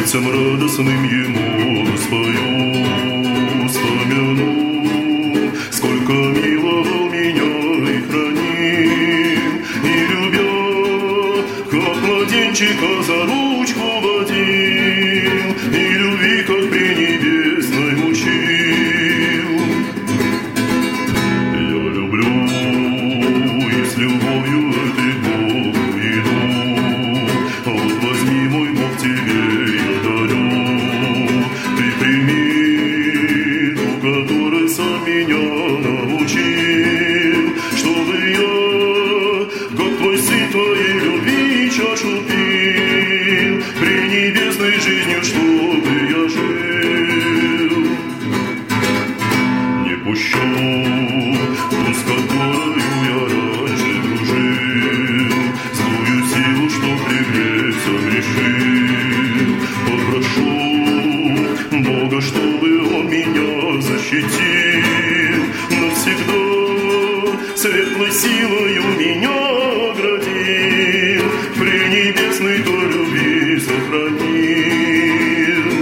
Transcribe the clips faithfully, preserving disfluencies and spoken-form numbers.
сердцем радостным ему спою, вспомяну, сколько миловал меня и хранил, и любя, как младенчика за ручку водил, и любви, как пренебесной учил. Я люблю и с любовью этой Богу иду. Вот возьми, мой Бог, тебе я дарю. Ты прими ту, которой сам меня научил, чтобы я, как твой сын, твоей любви чашу пил, пренебесной жизнью, чтобы я жил. Не пущу ту, с которою я раньше дружил, злую силу, что привлечь согрешил. Попрошу Бога, чтобы Он меня защитил навсегда, светлой силою меня оградил, пренебесной до любви сохранил.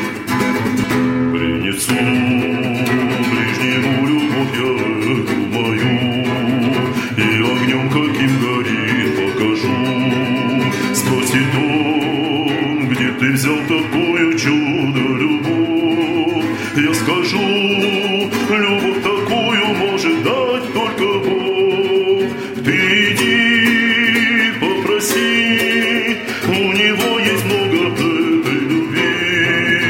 Принесу ближнему любовь я эту мою, и огнем каким горит покажу. Спросит он, где ты взял такую чудо-любовь? Я скажу, любовь такую может дать только Бог. Ты иди, попроси, у Него есть много этой любви.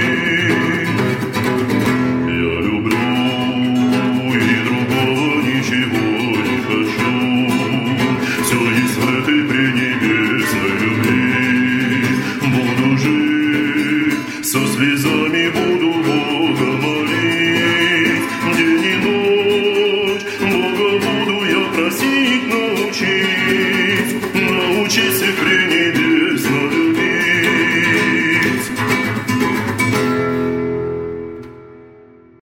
Я люблю и другого ничего не хочу. Все есть в этой пренебесной любви. Буду жить, со слезами буду Бога молить. День и ночь Бога буду я просить научить, научись и пренебрегать